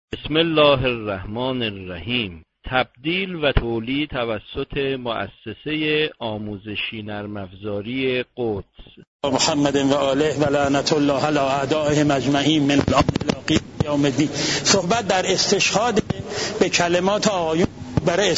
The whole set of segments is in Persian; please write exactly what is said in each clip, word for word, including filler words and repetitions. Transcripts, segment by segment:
بسم الله الرحمن الرحیم. تبدیل و تولید توسط مؤسسه آموزشی نرم افزاری قدس. محمد و آله و لعنت الله علی اعدائهم اجمعین من الآن یوم الدین. صحبت در استشهاد به کلمات آقایون برای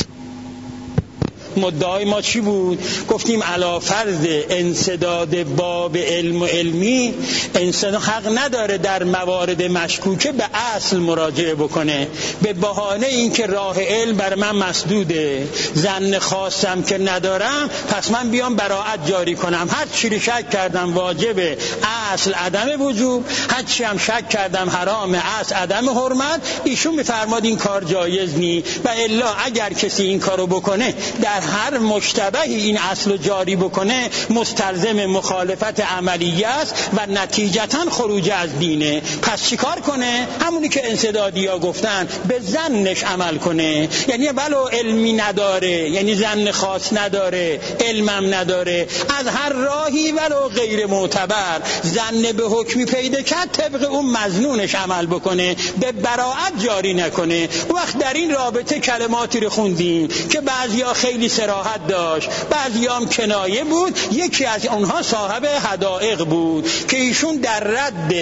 مدعای ما چی بود؟ گفتیم علی فرض انسداد باب علم و علمی، انسان حق نداره در موارد مشکوکه به اصل مراجعه بکنه به بهانه اینکه راه علم بر من مسدوده، ظن خاصم که ندارم، پس من بیام براءت جاری کنم. هر چی رو شک کردم واجبه، اصل عدم وجوب، هر چی هم شک کردم حرام، اصل عدم حرمت. ایشون میفرماد این کار جایز نی و الا اگر کسی این کارو بکنه در هر مشتبهی این اصل جاری بکنه مستلزم مخالفت عملیه است و نتیجتا خروج از دینه. پس چیکار کنه؟ همونی که انسدادی ها گفتن، به ظنش عمل کنه. یعنی ولو علمی نداره، یعنی ظن خاص نداره، علمم نداره، از هر راهی ولو غیر معتبر ظن به حکمی پیدا کرد طبق اون مظنونش عمل بکنه، به براءت جاری نکنه. وقت در این رابطه کلماتی رو خوندیم که بعضیا خیلی صراحت داشت، بعضی هم کنایه بود. یکی از اونها صاحب حدائق بود که ایشون در رد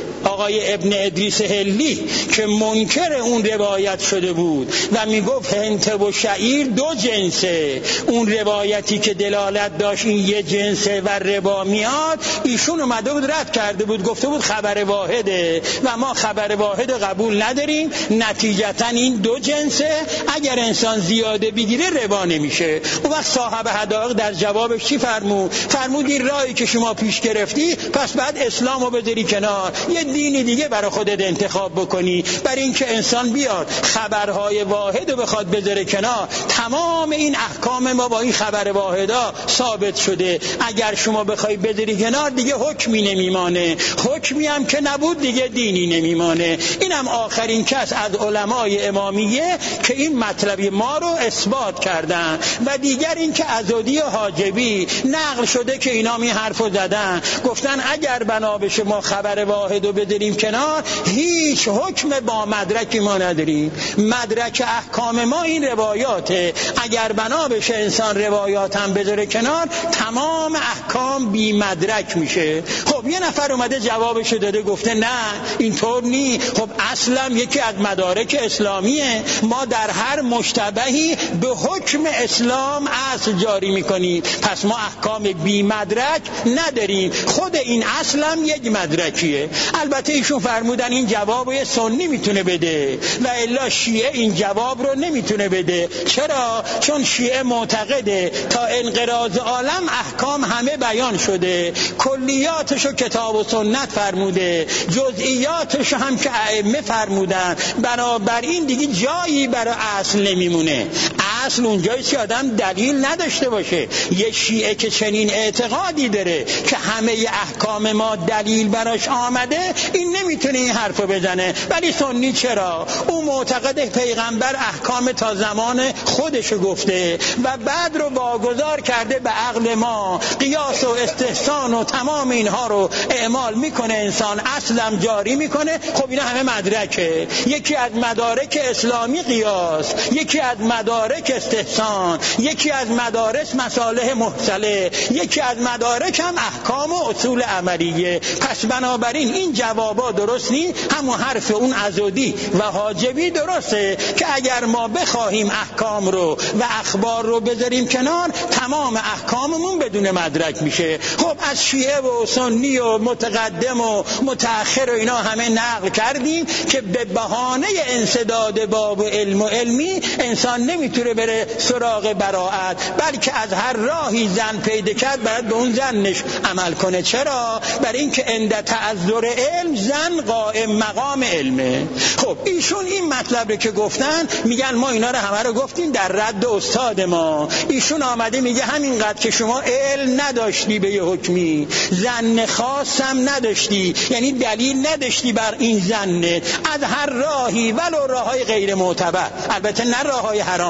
آقای ابن ادریس هلی که منکر اون روایت شده بود و میگفت هنته و شعیر دو جنسه، اون روایتی که دلالت داشت این یه جنسه و ربا میاد، ایشون اومده بود رد کرده بود، گفته بود خبر واحده و ما خبر واحد قبول نداریم، نتیجتا این دو جنسه، اگر انسان زیاده بگیره ربا نمیشه. اون وقت صاحب حدائق در جوابش چی فرمود؟ فرمود این راهی که شما پیش گرفتی پس بعد اسلامو بذاری کنار، یه دینی دیگه برای خودت انتخاب بکنی. برای اینکه انسان بیاد خبرهای واحد رو بخواد بذاره کنار، تمام این احکام ما با این خبر واحدا ثابت شده، اگر شما بخوای بذاری کنار دیگه حکمی نمیمانه، حکمی هم که نبود دیگه دینی نمیمانه. اینم آخرین کس از علمای امامیه که این مطلبی ما رو اثبات کردن. و دیگر این که عزادی حاجبی نقل شده که اینا می حرفو زدن، گفتن اگر بنا بشه ما خبر واحد رو بذاریم کنار هیچ حکم با مدرکی ما نداریم، مدرک احکام ما این روایاته، اگر بنا بشه انسان روایات هم بذاره کنار تمام احکام بی مدرک میشه. خب یه نفر اومده جوابشو داده گفته نه اینطور نی، خب اصلا یکی از مدارک اسلامیه، ما در هر مشتبهی به حکم اسلام اصل جاری میکنیم، پس ما احکام بی مدرک نداریم، خود این اصل هم یک مدرکیه. البته ایشون فرمودن این جواب یه سنی میتونه بده و الا شیعه این جواب رو نمیتونه بده. چرا؟ چون شیعه معتقده تا انقراض عالم احکام همه بیان شده، کلیاتشو کتاب و سنت فرموده، جزئیاتشو هم که ائمه فرمودن، بنابراین دیگه جایی برای اصل نمیمونه. اصل اونجایی که آدم دلیل نداشته باشه. یه شیعه که چنین اعتقادی داره که همه احکام ما دلیل براش آمده، این نمیتونه این حرفو بزنه. ولی سنی چرا؟ اون معتقد پیغمبر احکام تا زمان خودشو گفته و بعد رو واگذار کرده به عقل ما، قیاس و استحسان و تمام اینها رو اعمال میکنه انسان، اصلم جاری میکنه. خب اینا همه مدرکه. یکی از مدارک اسلامی قیاس، یکی از مدارک استحسان، یکی از مدارس مصالح محصله، یکی از مدارک هم احکام و اصول عملیه. پس بنابراین این جوابا درست نی، همون حرف اون عزودی و حاجبی درسته که اگر ما بخواهیم احکام رو و اخبار رو بذاریم کنار تمام احکاممون بدون مدرک میشه. خب از شیعه و سنی و متقدم و متأخر و اینا همه نقل کردیم که به بهانه انسداد باب علم و علمی انسان نمیتونه بره سراغ براءت، بلکه از هر راهی زن پیدا کرد باید به اون زنش عمل کنه. چرا؟ برای اینکه عند تعذر علم زن قائم مقام علمه. خب ایشون این مطلب رو که گفتن میگن ما اینا رو همه رو گفتیم در رد استاد ما. ایشون آمده میگه همینقدر که شما علم نداشتی به یه حکمی، ظن خاص هم نداشتی، یعنی دلیل نداشتی بر این ظن، از هر راهی ولو راههای غیر معتبر، البته نه راههای حرام،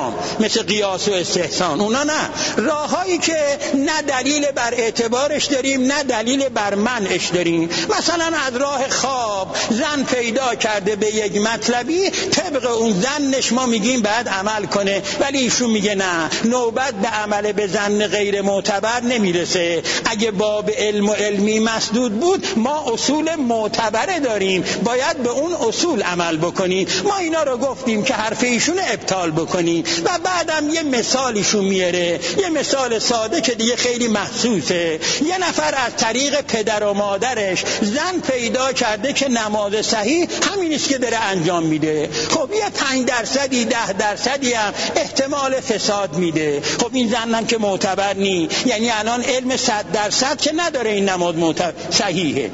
مثل قیاس و استحسان، اونا نه. راههایی که نه دلیل بر اعتبارش داریم نه دلیل بر منعش داریم. مثلا از راه خواب زن پیدا کرده به یک مطلبی، طبق اون زنش ما میگیم بعد عمل کنه، ولی ایشون میگه نه، نوبت به عمل به زن غیر معتبر نمیرسه. اگه باب علم و علمی مسدود بود ما اصول معتبره داریم، باید به اون اصول عمل بکنیم. ما اینا رو گفتیم که حرف ایشون ابطال بکنیم و بعدم یه مثالیشون میاره، یه مثال ساده که دیگه خیلی محسوسه. یه نفر از طریق پدر و مادرش زن پیدا کرده که نماز صحیح همین است که داره انجام میده. خب یه پنج درصدی ده درصدی هم احتمال فساد میده. خب این زنم که معتبر نی، یعنی الان علم صد درصد که نداره این نماز معتبر صحیحه،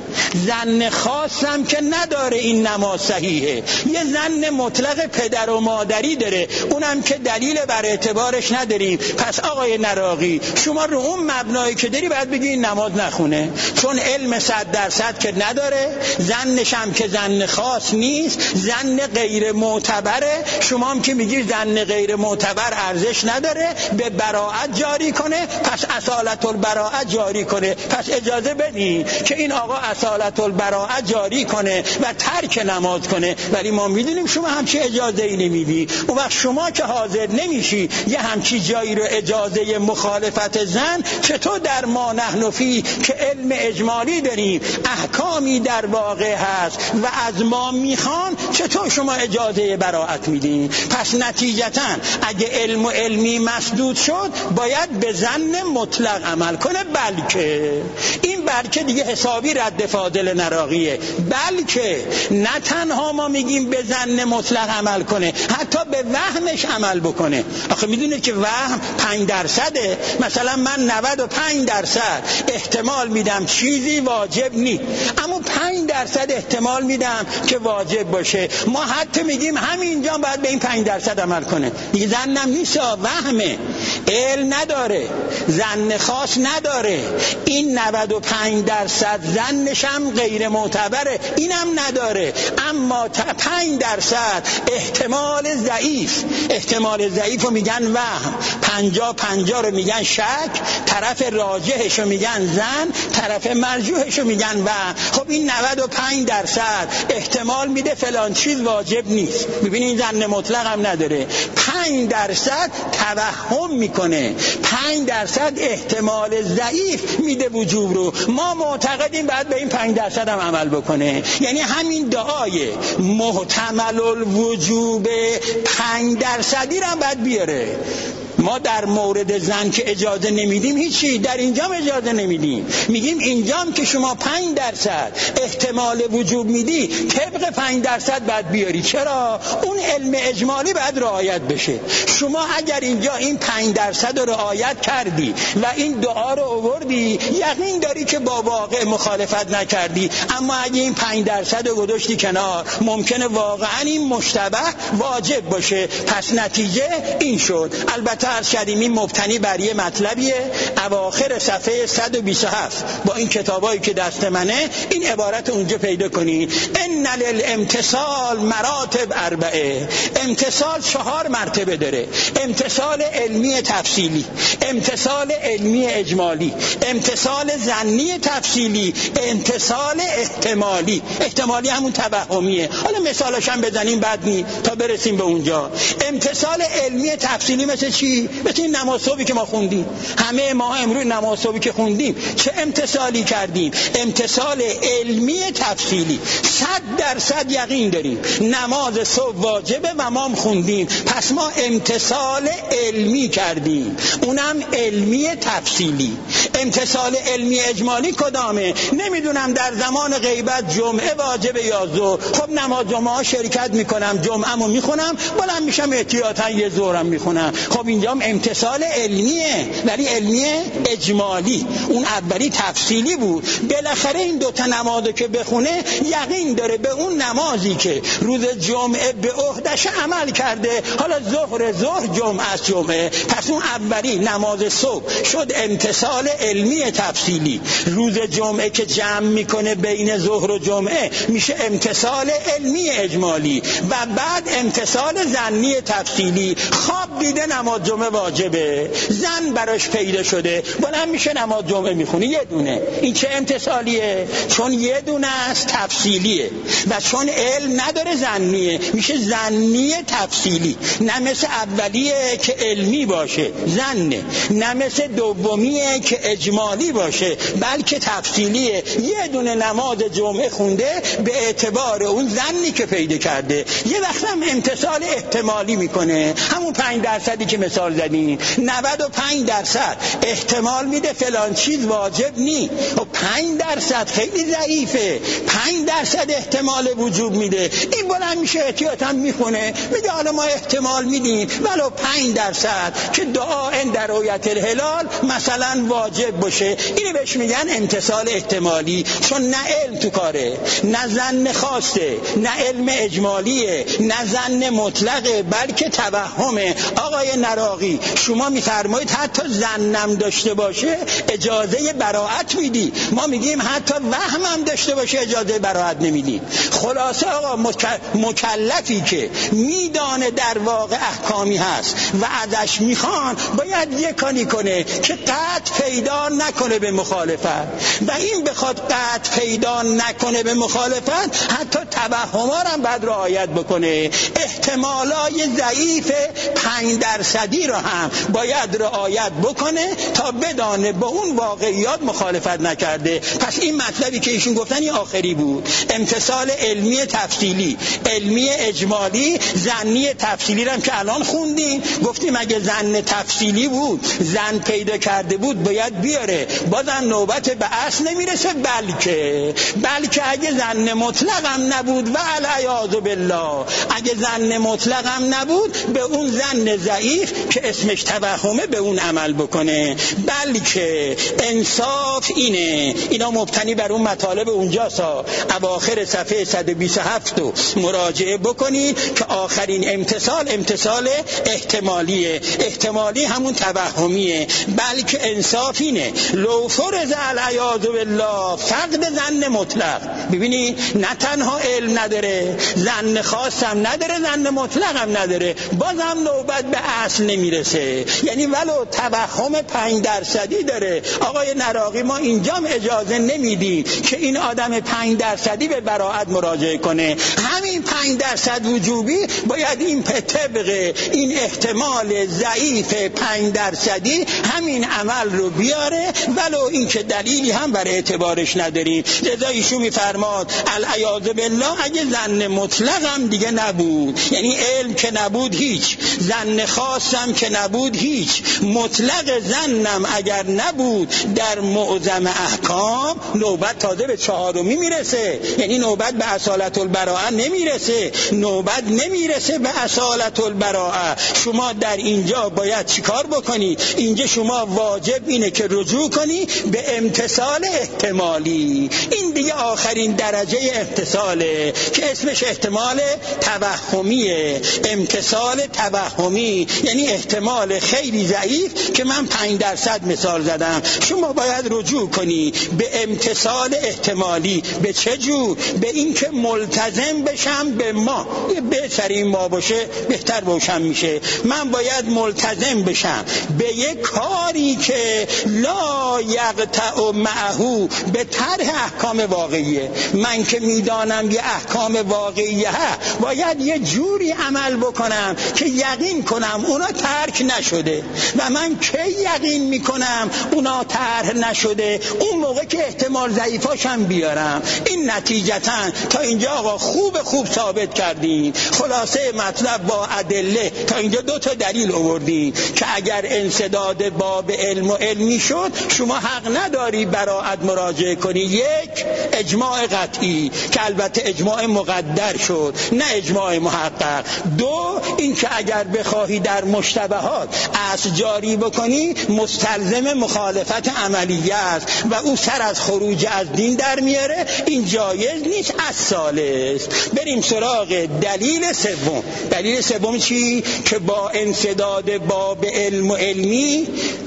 زن خاصم که نداره این نماز صحیحه، یه زن مطلق پدر و مادری داره، اونم که دلیل بر اعتبارش نداریم. پس آقای نراقی شما رو اون مبنایی که داری باید بگی این نماز نخونه، چون علم صد درصد که نداره، زنش هم که زن خاص نیست، زن غیر معتبره. شما هم که میگی زن غیر معتبر ارزش نداره، به براءت جاری کنه، پس اصالت البراءت جاری کنه. پس اجازه بدین که این آقا اصالت البراءت جاری کنه و ترک نماز کنه. ولی ما میدونیم شما همچی اجازه ای نمیدی. اون وقت شما که حاضر نمیشی یه همچی جایی رو اجازه مخالفت زن، چطور در ما نحن فی که علم اجمالی داریم، احکامی در واقع هست و از ما میخوان، چطور شما اجازه براءت میدین؟ پس نتیجتاً اگه علم و علمی مسدود شد باید به زن مطلق عمل کنه. بلکه این بلکه دیگه حسابی رد فاضل نراقیه. بلکه نه تنها ما میگیم به زن مطلق عمل کنه، حتی به وهمش عمل بکنه. آخه میدونه که وهم پنج درصده. مثلا من نود و پنج درصد احتمال میدم چیزی واجب نی، اما پنج درصد احتمال میدم که واجب باشه. ما حتی میگیم همینجا باید به این پنج درصد عمل کنه. دیگه زنم نیست، وهمه، علم نداره، زن خاص نداره. این نود و پنج درصد زنش هم غیر معتبره، اینم نداره. اما پنج درصد احتمال ضعیف، احتمال ضعیف رو میگن وهم، پنجا پنجا رو میگن شک، طرف راجحش رو میگن زن، طرف مرجوحش رو میگن وهم. خب این نود و پنج درصد احتمال میده فلان چیز واجب نیست. ببینید زن مطلق هم نداره. پنج درصد توهم میکنه، پنج درصد احتمال ضعیف میده وجوب رو. ما معتقدیم بعد به این پنج درصد هم عمل بکنه. یعنی همین دعای محتمل الوجوب پنج درصدی رو هم باید بیاره. ما در مورد زن که اجازه نمیدیم هیچی، در اینجام اجازه نمیدیم. میگیم اینجام که شما پنج درصد احتمال وجوب میدی، طبق پنج درصد باید بیاری. چرا؟ اون علم اجمالی باید رعایت بشه. شما اگر اینجا این پنج درصد رو رعایت کردی و این دعا رو آوردی، یقین داری که با واقع مخالفت نکردی. اما اگه این پنج درصد رو گذاشتی کنار، ممکنه واقعا این مشتبه واجب باشه. پس نتیجه این شد. البته عرض کردیم این مبتنی بر یه مطلبیه. اواخر صفحه صد و بیست و هفت با این کتابایی که دست منه این عبارت اونجا پیدا کنید: ان للامتثال مراتب اربعه. امتثال چهار مرتبه داره: امتثال علمی تفصیلی، امتثال علمی اجمالی، امتثال ظنی تفصیلی، امتثال احتمالی. احتمالی همون توهمیه. حالا مثالش هم بزنیم بعد نی تا برسیم به اونجا. امتثال علمی تفصیلی مثل چی؟ مثل این نماز صبحی که ما خوندیم. همه ما امروز نماز صبحی که خوندیم چه امتثالی کردیم؟ امتثال علمی تفصیلی. صد درصد یقین داریم نماز صبح واجبه و ما هم خوندیم، پس ما امتثال علمی کردیم، اونم علمی تفصیلی. امتثال علمی اجمالی کدامه؟ نمیدونم در زمان غیبت جمعه واجبه یا ظهر. خب نماز جمعه شرکت میکنم، جمعه‌مو میخونم، بلند میشم احتیاطاً یه ظهرم میخونم. خب اینجا اینجام امتثال علمیه، ولی علمیه اجمالی. اون اولی تفصیلی بود. بالاخره این دوتا نمازو که بخونه یقین داره به اون نمازی که روز جمعه به عهدش عمل کرده، حالا ظهر ظهر، جمعه از جمعه، پس اون اولی نماز صبح شد امتثال علمی تفصیلی. روز جمعه که جمع میکنه بین ظهر و جمعه میشه امتثال علمی اجمالی و بعد امتثال ظنی تفصیلی. خواب دیده نماز جمعه واجبه، زن براش پیدا شده، بلند میشه نماز جمعه میخونه یه دونه. این چه امتثالیه؟ چون یه دونه است تفصیلیه و چون علم نداره ظنیه، میشه ظنی تفصیلی. نه مثل اولیه که علمی باشه ظنه، نه مثل دومیه که اجمالی باشه بلکه تفصیلیه. یه دونه نماز جمعه خونده به اعتبار اون ظنی که پیدا کرده. یه وقت هم امتثال احتمالی میکنه، همون پنج درصدی که مثال زدین، نود و پنج درصد احتمال میده فلان چیز واجب نی و پنج درصد خیلی ضعیفه، پنج درصد احتمال وجوب میده. این بلند میشه احتیاطاً میخونه میگه حالا ما احتمال میدیم ولو پنج درصد که دعا ان در رؤیت الهلال مثلا واجب باشه. اینو بهش میگن امتثال احتمالی، چون نه علم تو کاره، نه ظن خاصه، نه علم اجمالیه، نه ظن مطلقه بلکه توهمه. آقای نراقی شما میفرمایید حتی ظنم داشته باشه اجازه براءت میدی، ما میگیم حتی وهم هم داشته باشه اجازه براءت نمیدی. خلاصه آقا مکلفی که میدانه در واقع احکامی هست و ازش میخوان باید یک کاری کنه که قطع پیدا نکنه به مخالفت، و این بخواد قطع پیدا نکنه به مخالفت حتی توهما هم باید رعایت بکنه. احتمالای ضعیف پنج درصدی رو هم باید رعایت بکنه تا بدانه با اون واقعیات مخالفت نکرده. پس این مطلبی که ایشون گفتن این آخری بود، امتثال علمی تفصیلی، علمی اجمالی، ظنی تفصیلی رو هم که الان خوندیم گفتیم اگه ظن تفصیلی بود ظن پیدا کرده بود باید بیاره، بازم نوبت به اصل نمیرسه، بلکه بلکه اگه ظن مطلق هم نبود و العیاذ بالله اگه ظن مطلق هم نبود به اون ظن ضعیف که اسمش توهمه به اون عمل بکنه. بلکه انصاف اینه، اینا مبتنی بر اون مطالب اونجاست، اواخر صفحه صد و بیست و هفت رو مراجعه بکنید که آخرین امتثال امتثال احتمالیه، احتمالی همون توهمیه. بلکه انصاف اینه لو فرض العیاذ بالله فقد ظن مطلق. ببینی نه تنها علم نداره، ظن خاص هم نداره، ظن مطلق هم نداره، بازم نوبت به اصل نمیرسه. یعنی ولو توهم پنج درصدی داره، آقای نراقی ما اینجام اجازه نمیدیم که این آدم پنج درصدی به براءت مراجعه کنه. همین پنج درصد وجوبی باید این طبق این احتمال ضعیف پنج درصدی همین عمل رو بیاره ولو این که دلیلی هم بر اعتبارش نداریم. لذا ایشون میفرماد العیاذ بالله اگه ظن مطلق هم دیگه نبود، یعنی علم که نبود هیچ، ظن خاصم که نبود هیچ، مطلق ظنم اگر نبود در معظم احکام نوبت تازه به چهارمی میرسه، یعنی نوبت به اصالت البراءه نمیرسه، نوبت نمیرسه به اصالت البراءه. شما در اینجا باید چیکار بکنی؟ اینجا شما واجب اینه که رجوع کنی به امتثال احتمالی. این دیگه آخرین درجه امتثاله که اسمش احتمال توهمیه. امتثال توهمی یعنی احتمال خیلی ضعیف که من پنج درصد مثال زدم، شما باید رجوع کنی به امتثال احتمالی. به چه جور؟ به این که ملتزم بشم به ما، یه بهترین ما باشه بهتر روشن میشه. من باید ملتزم بشم به یک کاری که لا یقطع معه به طرح احکام واقعیه. من که میدانم یه احکام واقعیه باید یه جوری عمل بکنم که یقین کنم اونا ترک نشده، و من که یقین میکنم اونا طرح نشده اون موقع که احتمال ضعیفاشم بیارم. این نتیجتاً تا اینجا آقا خوب خوب ثابت کردیم. خلاصه مطلب با ادله تا اینجا دو تا دلیل آوردیم که اگر انسداد باب علم و علمی شد شما حق نداری براءت مراجعه کنی. یک، اجماع قطعی که البته اجماع مقدر شد نه اجماع محقق. دو، این که اگر بخواهی در مشت مشتبهات اصل جاری بکنی مستلزم مخالفت عملیه است و او سر از خروج از دین در میاره. این جایز نیست از ثالث. بریم سراغ دلیل سوم. دلیل سوم چی؟ که با انسداد باب علم و علمی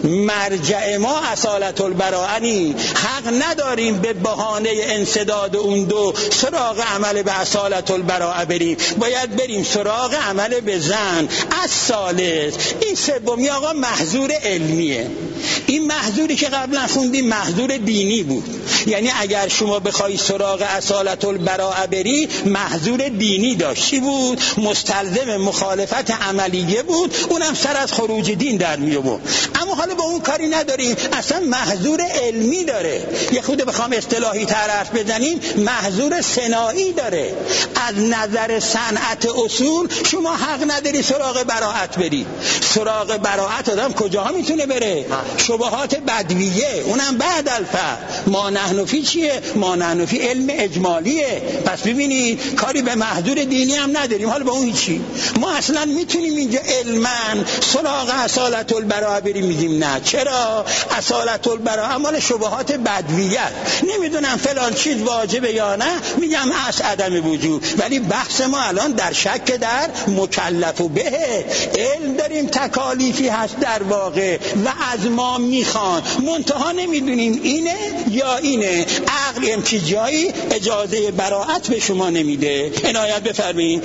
مرجع ما اصالت البراءه، حق نداریم به بهانه انسداد اون دو سراغ عمل به اصالت البراءه بریم، باید بریم سراغ عمل به زن از ثالث. این سومی آقا محظور علمیه. این محظوری که قبلا خوندیم محظور دینی بود، یعنی اگر شما بخوای سراغ اصالت البراءه بری محظور دینی داشتی بود، مستلزم مخالفت عملیه بود، اونم سر از خروج دین در می آورد. اما حالا با اون کاری نداریم، اصلا محظور علمی داره. یه خود بخوام اصطلاحی طرف بزنیم محظور صناعی داره. از نظر صنعت اصول شما حق نداری سراغ براءت بری. سراغ براءت آدم کجاها میتونه بره؟ شبهات بدویه، اونم بعد الفهم. ما نحن فی چیه؟ ما نحن فی علم اجمالیه. پس ببینید کاری به محظور دینی هم نداریم. حالا با اون چی؟ ما اصلا میتونیم اینجا علما سراغ اصالت البراءه بریم؟ میگیم نه. چرا؟ اصالت البراءه مال شبهات بدویه، نمیدونم فلان چیز واجبه یا نه، میگم اصل عدم وجود. ولی بحث ما الان در شک در مکلف و به علم داریم، تکالیفی هست در واقع و از ما میخوان، منتها نمیدونیم اینه یا اینه. عقل امتجایی اجازه براءت به شما نمیده. عنایت بفرمایید.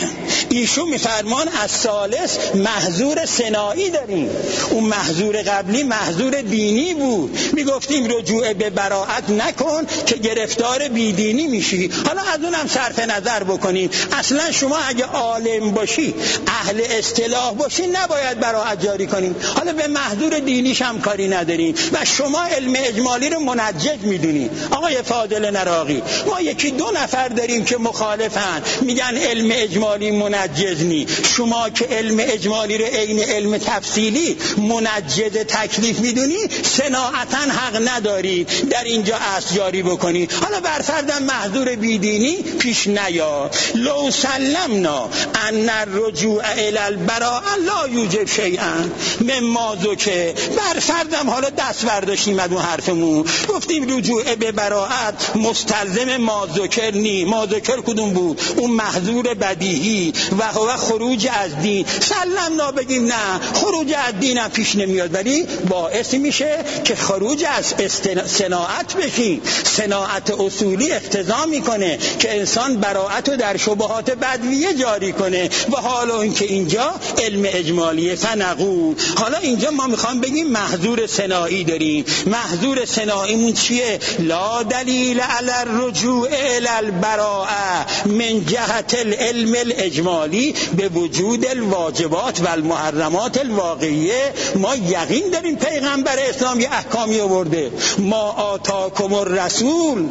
ایشون میفرمان از ثالث محظور صناعی داریم. اون محظور قبلی محظور دینی بود، میگفتیم رجوع به براءت نکن که گرفتار بیدینی میشی. حالا از اونم صرف نظر بکنیم. اصلا شما اگه عالم باشی، اهل اصطلاح باشی، نباید براءت جاری کنیم. حالا به محظور دینیش هم کاری نداریم و شما علم اجمالی رو منجز میدونی. آقای فاضل نراقی، ما یکی دو نفر داریم که مخالفن، میگن علم اجمالی منجز نی. شما که علم اجمالی رو عین علم تفصیلی منجز تکلیف میدونی، صناعتا حق ندارید در اینجا اصل جاری بکنی. حالا برفردم محظور بیدینی پیش نیاد. لو سلمنا ان الرجوع الی البراءه لا یوجب شیئا مما ذکر. برفردم حالا دست برداشتیم از اون حرفمون، گفتیم رجوع به براءت مستلزم ما ذکر نی. ما ذکر کدوم بود؟ اون محظور بدیهی و هو خروج از دین. سلمنا بگیم نه، خروج از دین هم پیش نمیاد، ولی باعث میشه که خروج از صناعت بشین. صناعت اصولی اقتضا میکنه که انسان براءت رو در شبهات بدویه جاری کنه و حالا اینکه اینجا علم اجمالیه فنقول. حالا اینجا ما میخوام بگیم محظور صناعی داریم. محظور صناعیمون چیه؟ لا دلیل علی الرجوع الی البراءه من جهت العلم الاجمالی به وجود الواجبات و المحرمات الواقعیه. ما یقین داریم پیغمبر اسلام یه احکامی آورده. ما آتاکم الرسول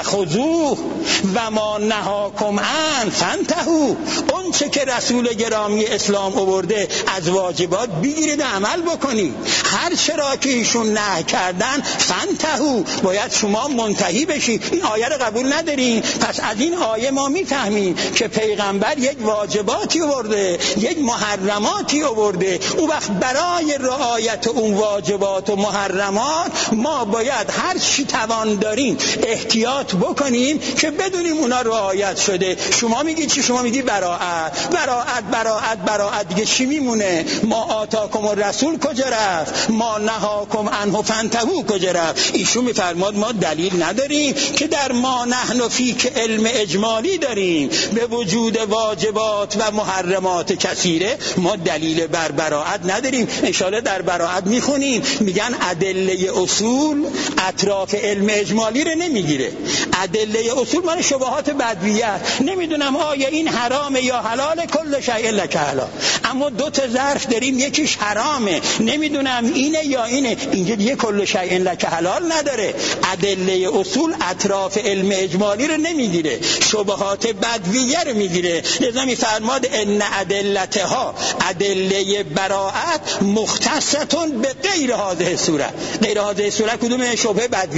فخذوه و ما نهاکم عنه فانتهوا. اون چه که رسول گرامی اسلام آورده از واجبات بگیرید عمل بکنید. هر چرا که ایشون نهی کردن فانتهوا، باید شما منتهی بشید. این آیه رو قبول ندارین؟ پس از این آیه ما میفهمیم که پیغمبر یک واجباتی آورده، یک محرماتی آورده. او وقت برای رعایت اون واجبات و محرمات ما باید هر چی توان داریم احتیاط بکنیم که بدونیم اونا رعایت شده. شما میگی چی؟ شما میگی براءت براءت براءت براءت، دیگه چی میمونه؟ ما آتاکم الرسول کجا رفت؟ ما نهاکم عنه فانتهوا کجا رفت؟ ایشون میفرماد ما دلیل نداریم که در ما نحن فی که علم اجمالی داریم به وجود واجبات و محرمات کثیره، ما دلیل بر براءت نداریم. انشاءالله در براءت میخونیم میگن ادله اصول اطراف علم اجمالی رو نمیگیره. ادله اصول مال شبهات بدویه. نمیدونم آیا این حرامه یا حلال، کل شیء لک حلال. اما دو تا ظرف داریم، یکیش حرامه، نمیدونم اینه یا اینه. اینجا دیگه کل شیء لک حلال نداره. ادله اصول اطراف علم اجمالی رو نمیگیره، شبهات بدویه رو میگیره. لذا میفرماد ان ادلتها، ادله براءت مختصتون به غیر هذه صورت. غیر هذه صورت کدومه؟ شبهه بدویه.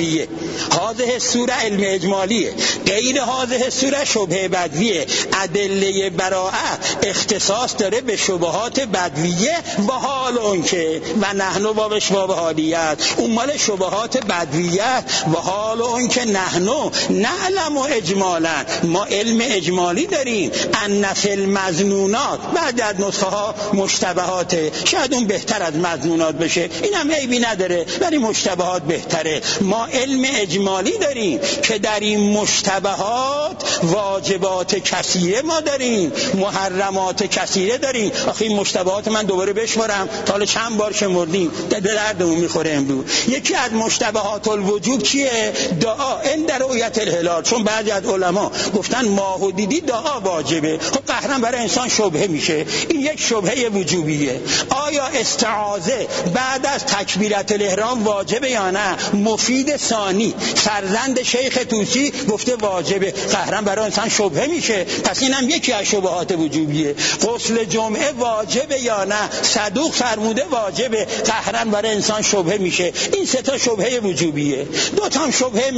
هذه السوره علم اجمالیه، غیر هذه السوره شبهه بدویه. ادله براءه اختصاص داره به شبهات بدویه و حال اون که و نحنو با باب حالیت اون مال شبهات بدویه و حال اون که نحنو نعلم و اجمالا ما علم اجمالی داریم ان فی المظنونات. بعد از نسخه ها مشتبهاته، شاید اون بهتر از مظنونات بشه، این هم عیبی نداره ولی مشتبهات بهتره. ما علم اجمالی داریم که در این مشتبهات واجبات کثیره ما داریم، محرمات کثیره داریم. آخه این مشتبهات من دوباره بشمارم تا حالا چند بار شمردیم، دردمون میخوره امروز. یکی از مشتبهات الوجوب چیه؟ دعا عند رؤیت الهلال. چون بعضی از علما گفتن ماهو دیدی دعا واجبه، خب قهرا برای انسان شبهه میشه. این یک شبهه وجوبیه. آیا استعاذه بعد از تکبیرت الاحرام واجبه یا نه؟ مفید ثانی فرزند شیخ طوسی گفته واجبه، قهرا برای انسان شبهه میشه. پس اینم یکی از شبهات وجوبیه. غسل جمعه واجبه یا نه؟ صدوق فرموده واجبه، قهرا برای انسان شبهه میشه. این سه تا شبهه وجوبیه. دو تا شبهه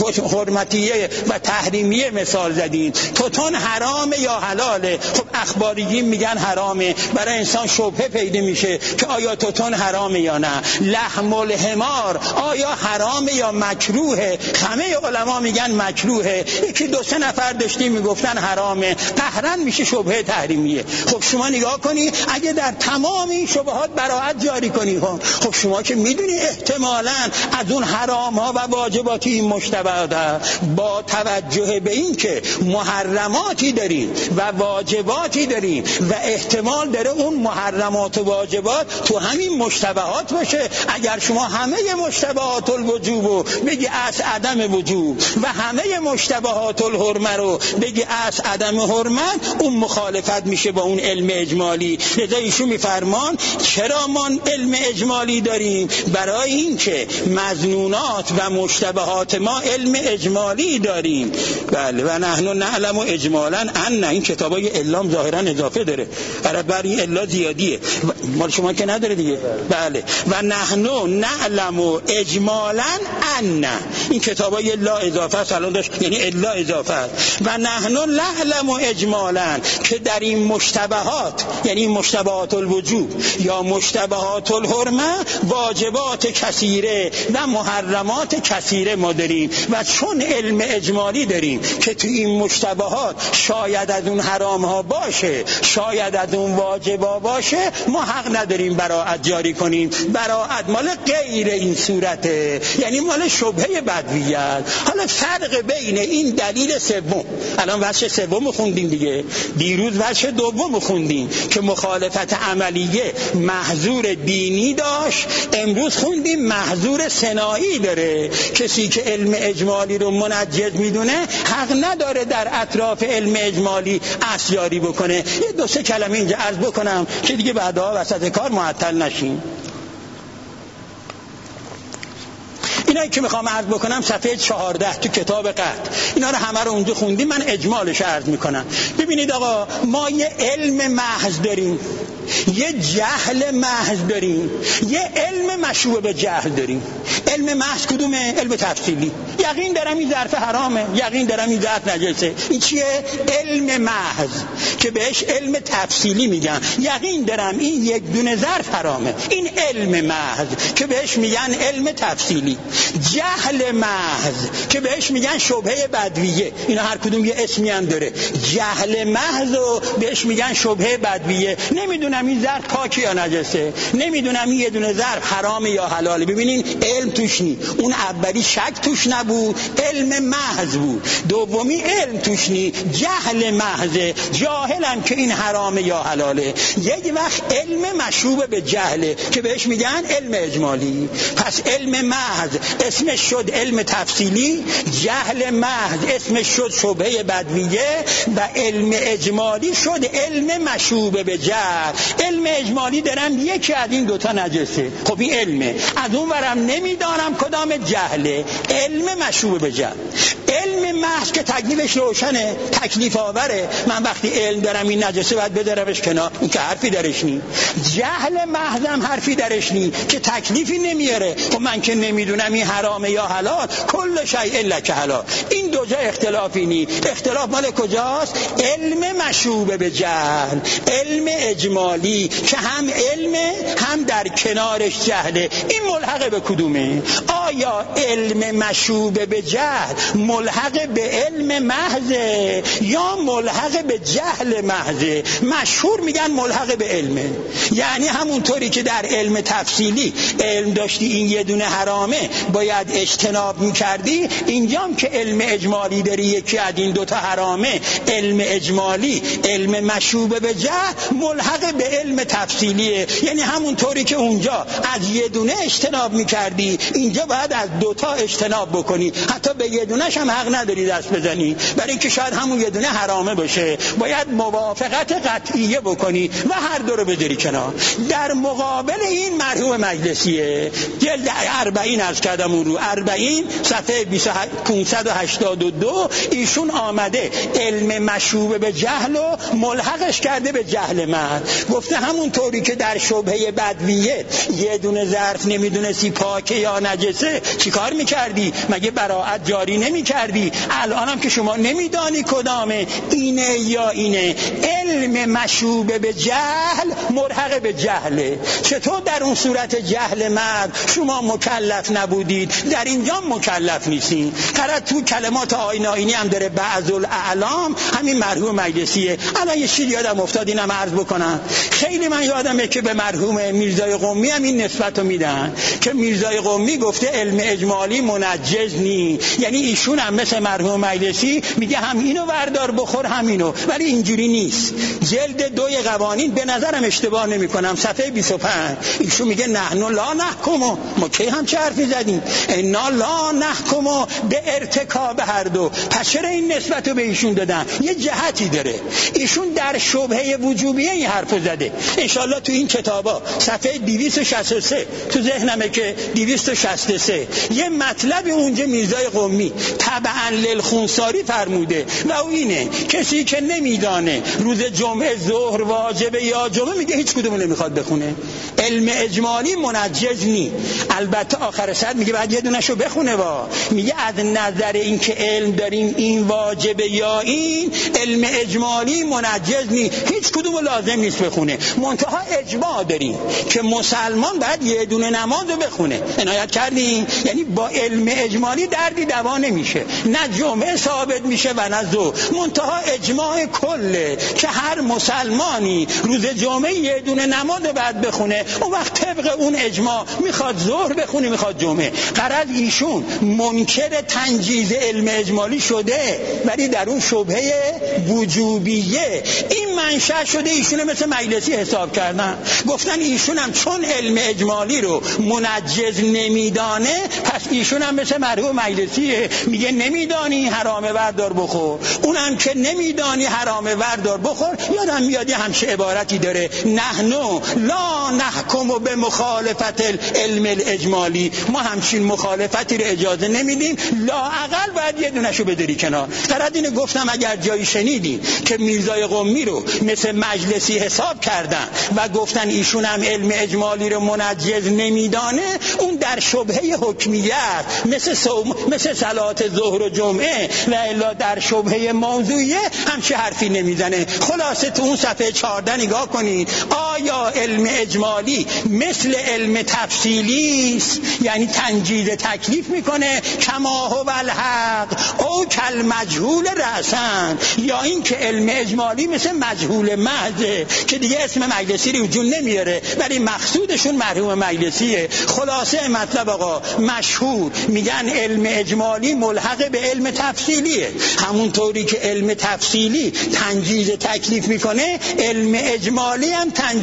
حرمتیه و تحریمیه مثال زدین. توتون حرامه یا حلاله؟ خب اخباریین میگن حرامه، برای انسان شبهه پیدا میشه که آیا توتون حرامه یا نه. لحم الحمار آیا حرامه یا مکروهه؟ همه علما میگن مکروهه. یکی دو سه نفر داشتیم میگفتن حرامه، قهرن میشه شبهه تحریمیه. خب شما نگاه کنی اگه در تمام این شبهات براءت جاری کنی، خب شما که میدونی احتمالاً از اون حرام ها و واجباتی این مشتبهات با توجه به این که محرماتی داریم و واجباتی داریم و احتمال داره اون محرمات و واجبات تو همین مشتبهات باشه. اگر شما همه مشتبهات الوجوب بگی از عدم وجوب و همه مشتبهات الحرمه رو بگی از عدم حرمت، اون مخالفت میشه با اون علم اجمالی. لذا ایشون میفرمان چرا ما علم اجمالی داریم؟ برای این که مظنونات و مشتبهات ما علم اجمالی داریم. بله و نحن نعلم اجمالا ان این کتابای علام ظاهرا اضافه داره، برای این الا زیادیه، مال شما که نداره دیگه. بله و نحن نعلم اجمالا ان این کتابای الا اضافه است، الان داشت یعنی الا اضافه است. و نحن نعلم اجمالا که در این مشتبهات یعنی مشتبهات الوجوب یا مشتبهات الحرمه واجبات کثیره و محرمات کثیره ما داریم. و چون علم اجمالی داریم که تو این مشتبهات شاید از اون حرام ها باشه، شاید از اون واجبا باشه، ما حق نداریم براءت جاری کنیم. براءت مال غیر این صورته، یعنی مال شبهه بدویت. حالا فرق بین این دلیل سوم، الان وجه سوم خوندیم دیگه، دیروز وجه دوم خوندیم که مخالفت عملیه محظور دینی داشت، امروز خوندیم محظور صناعی داره. کسی که علم اجمالی رو منجز میدونه حق نداره در اطراف علم اجمالی اصل جاری بکنه. یه دو سه کلمه اینجا عرض بکنم که دیگه بعدها وسط کار معطل نشیم. اینایی که میخوام عرض بکنم صفحه چهارده تو کتاب قطع، اینا رو همه رو اونجا خوندیم، من اجمالش عرض میکنم. ببینید آقا، ما یه علم محض داریم، یه جهل محض داریم، یه علم مشروع به جهل داریم. علم محض کدومه؟ علم تفصیلی. یقین دارم این ظرف حرامه، یقین دارم این ظرف نجسه. این چیه؟ علم محض که بهش علم تفصیلی میگن. یقین دارم این یک دونه ظرف حرامه، این علم محض که بهش میگن علم تفصیلی. جهل محض که بهش میگن شبهه بدویه. اینا هر کدوم یه اسمی هم داره. جهل محض و بهش میگن شبهه بدویه. نمیدونم این ظرف پاکی یا نجسه، نمیدونم این یه دونه ظرف حرامه یا حلاله. ببینین علم توش نی. اون اولی شک توش نبود، علم محض بود. دومی علم توش نی، جهل محض، جاهلم که این حرامه یا حلاله. یک وقت علم مشروب به جهله که بهش میگن علم اجمالی. پس علم محض اسمش شد علم تفصیلی، جهل محض اسمش شد شبهه بدویه و علم اجمالی شد علم مشروب به جهل. علم اجمالی دارم یکی از این دوتا نجسه، خب این علمه. از اون ورم نمیدانم کدام جهله، علم مشروب به جهل. علم محض که تکلیفش روشنه، تکلیف آوره، من وقتی علم دارم این نجسه باید بدارمش کنار، این که حرفی درش نی. جهل محضم حرفی درش نی که تکلیفی نمیاره. خب من که نمیدونم این حرامه یا حلال، کل شیء لک حلال. این دو جا اختلافی نی. اختلاف مال کجاست؟ علم مشوب به جهل، علم اجمالی که هم علم هم در کنارش جهله. این ملحق به کدومه؟ آیا علم مشوب به جهل ملحق به علم محضه یا ملحق به جهل محضه؟ مشهور میگن ملحق به علمه. یعنی همونطوری که در علم تفصیلی علم داشتی این یه دونه حرامه باید اجتناب میکردی، اینجام که علم اجمالی داری یکی از این دوتا حرامه، علم اجمالی علم مشوب به جهل ملحق به علم تفصیلیه. یعنی همونطوری که اونجا از یه دونه اجتناب میکردی اینجا باید از دوتا اجتناب بکنی. حتی به یه دونهش هم حق نداری دست بزنی، برای اینکه شاید همون یه دونه حرامه باشه. باید موافقت قطعیه بکنی و هر دو رو بذاری کنار. در مقابل این مرحوم مجلسیه، جلد اربعین از کردم اون رو اربعین صفحه پانصد و هشتاد و دو، ایشون آمده علم مشوب به جهل و ملحقش کرده به جهل من. گفته همونطوری که در شبهه بدویه یه دونه ظرف نمیدونستی پاکه یا نجسه چیکار میکردی؟ مگه براءت جاری نمیکردی؟ الانم که شما نمیدانی کدامه اینه یا اینه، علم مشوب به جهل ملحق به جهله. چطور در اون صورت جهل مرد شما مکلف نبودید، در اینجا مکلف نیستین؟ قرار تو کلمات آیین آیینی هم داره بعض الاعلام، همین مرحوم مجلسیه. الان یه چیزی یادم افتاد اینم عرض بکنم. خیلی من یادمه که به مرحوم میرزای قمی هم این نسبت رو میدن که میرزای قمی گفته علم اجمالی منجز نی، یعنی ایشون هم مثل مرحوم مجلسی میگه هم اینو بردار بخور هم اینو، ولی اینجوری نیست. جلد دوی قوانین به نظرم اشتباه نمی کنم صفحه بیست و پنج ایشون میگه نحن لا نحکم، ما کی هم چه حرفی زدیم؟ انا لا نحکم به ارتکاب هر دو. پس چرا این نسبت رو به ایشون دادن؟ یه جهتی داره. ایشون در شبهه وجوبیه این حرفو زده. انشالله تو این کتابا صفحه دویست و شصت و سه تو ذهنمه که دویست و شصت و سه یه مطلب اونجا میرزای قمی تبعا للخونساری فرموده و او اینه کسی که نمیدانه روز جمعه ظهر واجبه یا جمعه میگه هیچ کدومو نمیخواد بخونه. علم اجمالی منجز نی. البته آخر سر میگه بعد یه دونهشو بخونه وا. میگه از نظر این که علم داریم این واجبه یا این، علم اجمالی منجز نی، هیچ کدومو لازم نیست بخونه. منتها اجماع داریم که مسلمان باید یه دونه نمازو بخونه. عنایت کردین؟ یعنی با علم اجمالی دردی دوا نمیشه، نه جمعه ثابت میشه و نه ظهر. منتها اجماع کله که هر مسلمانی روز جمعه یه دونه نماز باید بخونه. اون وقت طبق اون اجماع میخواد ظهر بخونه میخواد جمعه. قرار ایشون منکر تنجیز علم اجمالی شده ولی در اون شبهه وجوبیه این منشأ شده ایشون مثل مجلسی حساب کردن. گفتن ایشون هم چون علم اجمالی رو منجز نمیدانه پس ایشون هم مثل مرحوم مجلسیه، میگه نمیدانی حرامه بردار بخور. اونم که نمیدانی حرامه بردار بخور. یادم میاد همشه عبارتی داره نحنو لا نحکم به مخالفت علم الاجمالی، ما همچین مخالفتی رو اجازه نمیدیم، لااقل باید یه دونشو بداری کنار. قرار اینو گفتم اگر جایی شنیدین که میرزای قمی رو مثل مجلسی حساب کردن و گفتن ایشون هم علم اجمالی رو منجز نمیدانه، اون در شبهه حکمیت مثل صوم مثل صلات ظهر و جمعه و الا در شبهه موضوعیه همچه حرفی نمیزنه. خلاصه تو اون صفحه چهارده نگاه کنید. آیا علم اجمالی مثل علم تفصیلی است، یعنی تنجیز تکلیف میکنه کما هو الحق او کل مجهول رأسن، یا این که علم اجمالی مثل مجهول محضه که دیگه اسم مجلسی رو جون نمیاره ولی مقصودشون مرحوم مجلسیه. خلاصه مطلب آقا مشهور میگن علم اجمالی ملحق به علم تفصیلیه. همونطوری که علم تفصیلی تنجیز تکلیف میکنه علم اجمالی هم تنجیز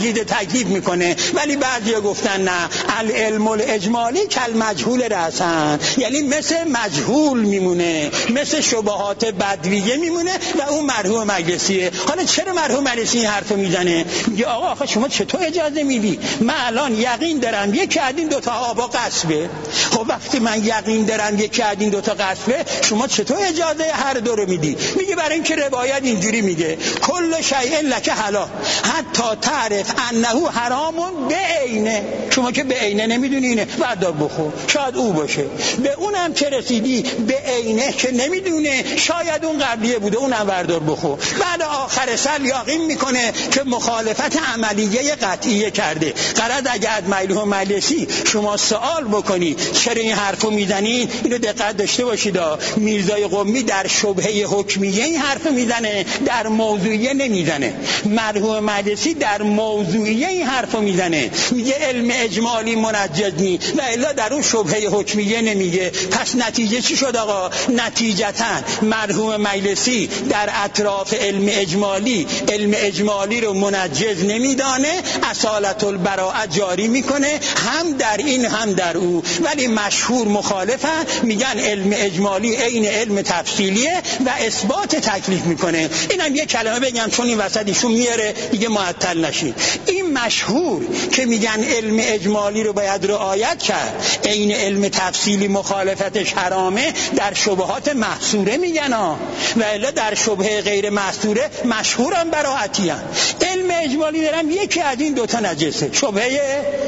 تمجید تکلیف میکنه. ولی بعضیا گفتن نه، العلم الاجمالی کل مجهول رأسن، یعنی مثل مجهول میمونه، مثل شبهات بدویه میمونه و اون مرحوم مجلسیه. حالا چرا مرحوم مجلسی این حرفو میزنه؟ میگه آقا آخه شما چطور اجازه میدی؟ من الان یقین دارم یکی از این دو تا آبا قصبه. خب وقتی من یقین دارم یکی از این دو تا قصبه، شما چطور اجازه هر دو رو میدی؟ میگه برای اینکه روایت اینجوری میگه کل شیء لک حلال حتی تعرف انه حرام به عینه. شما که به عینه نمیدونی اینه، بردار بخور، شاید او باشه. به اونم که رسیدی به عینه که نمیدونه، شاید اون قبلیه بوده، اونم بردار بخور. بعد آخر سر یقین میکنه که مخالفت عملیه قطعیه کرده. قرار اگه از مرحوم مجلسی شما سوال بکنی چرا این حرفو میزنین، اینو دقت داشته باشید. میرزای قمی در شبهه حکمیه این حرفو میزنه، در موضوعیه نمیزنه. مرحوم مجلسی در موضوعیه این حرفو میزنه، میگه علم اجمالی منجز نی و الا در اون شبهه حکمیه نمیگه. پس نتیجه چی شد آقا؟ نتیجتا مرحوم مجلسی در اطراف علم اجمالی علم اجمالی رو منجز نمیدانه، اصالت البراءه جاری میکنه هم در این هم در او. ولی مشهور مخالفن، میگن علم اجمالی عین علم تفصیلیه و اثبات تکلیف میکنه. اینم یه کلمه بگم چون این وسط ایشون میاره دیگه معطل نشید. این مشهور که میگن علم اجمالی رو باید رعایت کرد، عین علم تفصیلی مخالفتش حرامه، در شبهات محصوره میگن ها، و الا در شبهه غیر محصوره مشهورم براعتی هم. علم اجمالی دارم یکی از این دوتا نجسه، شبهه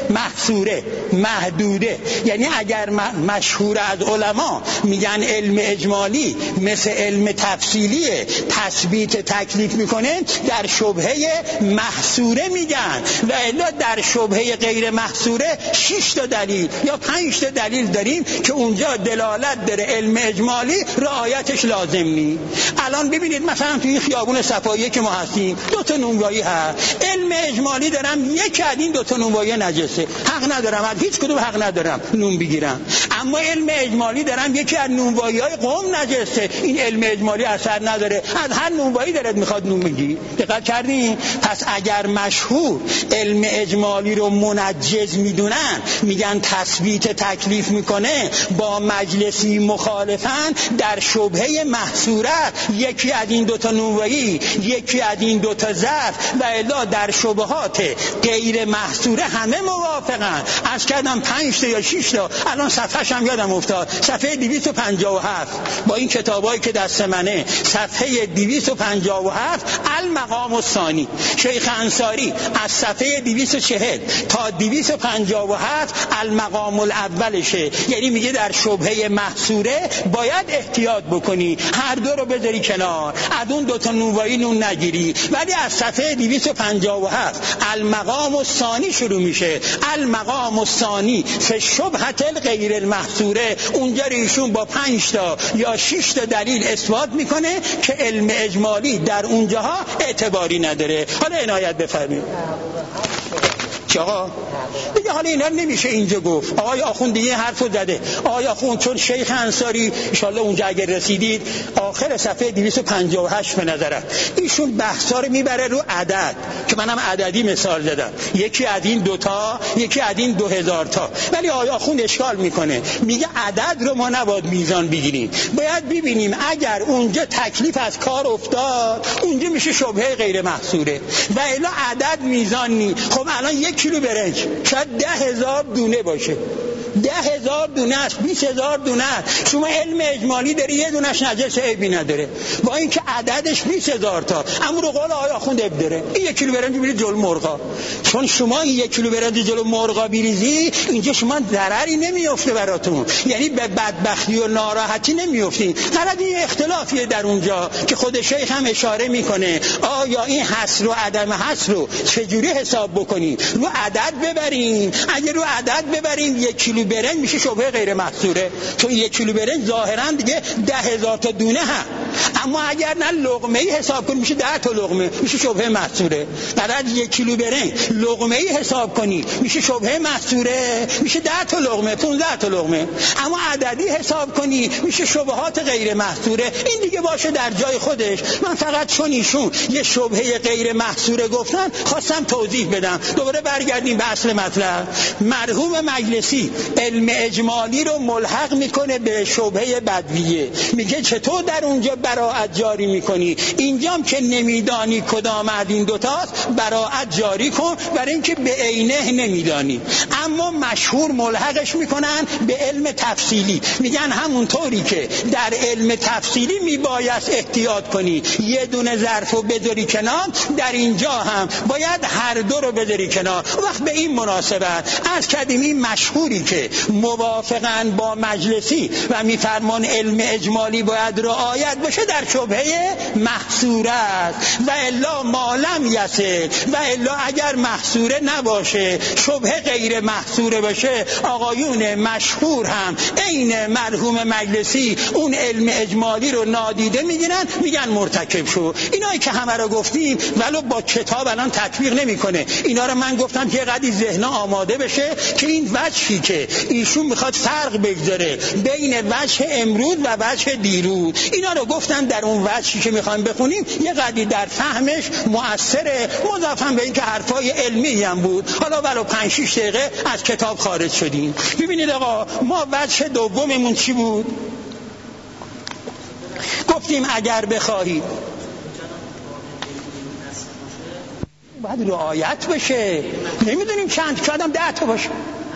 محصوره محدوده. یعنی اگر مشهور از علما میگن علم اجمالی مثل علم تفصیلیه، تثبیت تکلیف میکنه، در شبهه محصوره میگن، و الا در شبهه غیر محصوره شش تا دلیل یا پنج تا دلیل داریم که اونجا دلالت داره علم اجمالی رعایتش لازم نی. الان ببینید مثلا توی خیابون صفایی که ما هستیم دو تا نونوایی هست، علم اجمالی دارم یکی از این دو تا نونوایی نجسه، حق ندارم، از هیچ کدوم حق ندارم نون بگیرم. اما علم اجمالی دارم یکی از نونوایی‌های قم نجسه، این علم اجمالی اثر نداره، از هر نونوایی دارد میخواد نون بگیری. دقت کردین؟ پس اگر مشهور علم اجمالی رو منجز میدونن، میگن تثبیت تکلیف میکنه، با مجلسی مخالفن، در شبهه محصوره یکی از این دوتا نونوایی یکی از این دوتا ظرف و الا در شبهات غیر محصوره همه موافقن. از کردم پنج تا یا شش تا، الان صفحه‌ش هم یادم افتاد، صفحه دویست و پنجاه و هفت با این کتابایی که دست منه، صفحه دویست و پنجاه و هفت المقام الثانی، شیخ انصاری از صفحه دویست و چهل تا دویست و پنجاه و هفت المقام الاولشه. یعنی میگه در شبهه محصوره باید احتیاط بکنی، هر دو رو بذاری کنار، از اون دوتا نونوایی نون نگیری. ولی از صفحه دویست و پنجاه و هفت المقام الثانی شروع میشه، المقام الثانی فی شبهه غیر المحصوره. اونجا ایشون با پنج تا یا شش تا دلیل اثبات میکنه که علم اجمالی در اونجاها اعتباری نداره. حالا عنایت بفرمایید. آقا دیگه حالا اینا نمیشه اینجا گفت. آقای آخوند دیگه حرفو زده. آقای آخوند چون شیخ انصاری ان شاء الله اونجا اگر رسیدید آخر صفحه دویست و پنجاه و هشت به نظرم ایشون بحثا رو میبره رو عدد که منم عددی مثال زدم، یکی از این دوتا یکی از این دو هزار تا. ولی آقای آخوند اشکال میکنه، میگه عدد رو ما نباید میزان بگیریم، باید ببینیم اگر اونجا تکلیف از کار افتاد اونجا میشه شبهه غیر محصوره و الا عدد میزان نی. خب الان یک کیلو برنج شاید ده هزار دونه باشه، ده هزار دونه است، بیست هزار دونه است. شما علم اجمالی داری یه دونش نجس عیبی نداره، با اینکه عددش بیست هزار تا، اما رو قول آقای آخوند عیب داره. این یک کیلو برنج میرید جلو مرغا، چون شما این یک کیلو برنج جلو مرغا بریزی اینجا شما ضرری نمیافته براتون، یعنی به بدبختی و ناراحتی نمیافتین. فقط این اختلافیه در اونجا که خود شیخ هم اشاره میکنه آیا این حصر و عدم حصر رو چجوری حساب بکنیم؟ رو عدد ببریم، اگه رو عدد ببریم یک کیلو برنج میشه شبهه غیر محصوره، چون یک کیلو برنج ظاهرا دیگه ده هزار تا دونه هم اما اگر نه لقمه ای حساب کنی میشه ده تا لقمه، میشه شبهه محصوره. برای یک کیلو برنج لقمه ای حساب کنی میشه شبهه محصوره، میشه ده تا لقمه، پانزده تا لقمه. اما عددی حساب کنی میشه شبهات غیر محصوره. این دیگه باشه در جای خودش. من فقط چون ایشون یه شبهه غیر محصوره گفتن خواستم توضیح بدم. دوباره برگردیم به اصل مطلب. مرحوم مجلسی علم اجمالی رو ملحق میکنه به شبهه بدویه، میگه چطور در اونجا براءت جاری میکنی، اینجام که نمیدانی کدام از این دوتاست براءت جاری کن، برای اینکه به عینه نمیدانی. اما مشهور ملحقش میکنن به علم تفصیلی، میگن همونطوری که در علم تفصیلی میبایست احتیاط کنی یه دونه ظرفو بذاری کنار، در اینجا هم باید هر دو رو بذاری کنار. وقت به این مناسبت از کردیم این مشهوری که موافقاً با مجلسی و میفرمان علم اجمالی باید رعایت بشه در شبهه محصوره است، و الا مالم یسه، و الا اگر محصوره نباشه شبهه غیر محصوره باشه، آقایون مشهور هم عین مرحوم مجلسی اون علم اجمالی رو نادیده میگیرن، میگن مرتکب شو. اینایی که همه رو گفتیم ولو با کتاب الان تطبیق نمیکنه. اینا رو من گفتم که قدی ذهن آماده بشه که این وجهی که ایشون میخواد فرق بگذاره بین وجه امروز و وجه دیروز، اینا رو گفتم در اون وجهی که میخوایم بخونیم یه قدی در فهمش مؤثره، مضافاً به این که حرفای علمی هم بود. حالا ولو پنج شش دقیقه از کتاب خارج شدیم. ببینید آقا ما وجه دوممون چی بود؟ گفتیم اگر بخواهید باید رعایت بشه. نمیدونیم چند، شاید هم ده تا باشه،